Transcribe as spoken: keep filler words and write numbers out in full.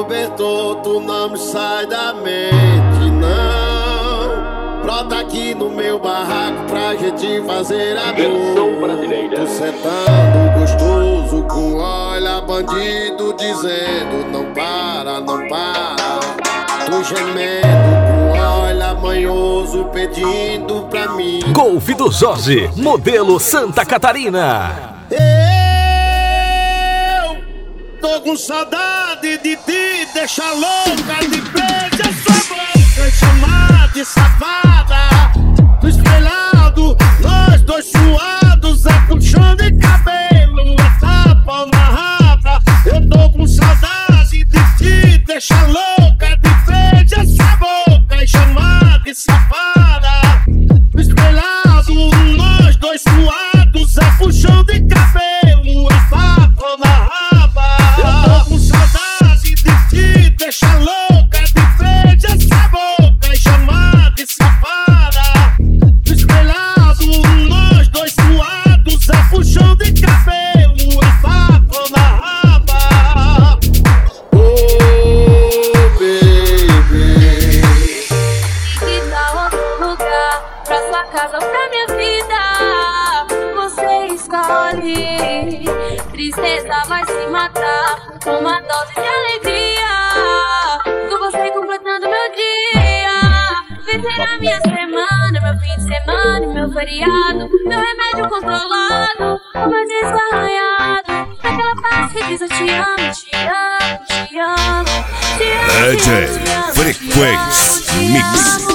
cobertor, tu não me sai da mente, não. Brota aqui no meu barraco pra gente fazer amor. Tu sentando gostoso com olha bandido dizendo não para, não para. Tu gemendo com olha manhoso pedindo pra mim. Golf do Jorge, modelo Santa Catarina. Eu tô com saudade de te deixar louca, de beijar sua boca e chamar de safada. Do espelhado, nós dois suados, é puxão de cabelo, é tapa na raba. Eu tô com saudade de te deixar louca, de beijar sua boca e chamar de safada. Do espelhado, nós dois suados, é puxão de cabelo, é tapa na raba. Eu tô com saudade de te deixar louca, de beijar essa boca e chamar de safada. Do espelhado, nós dois suados, é puxão de cabelo, é tapa na raba. Oh, baby. Que tal outro lugar, pra sua casa ou pra minha vida? Você escolhe. Tristeza vai se matar, uma dose de alegria, com você completando meu dia. Viver a minha semana, meu fim de semana e meu feriado. Meu remédio controlado, meu disco arranhado. Aquela paz que diz eu te amo, te amo, te amo, te amo, te amo, te amo, te amo, te amo, te amo. Frequência Mix.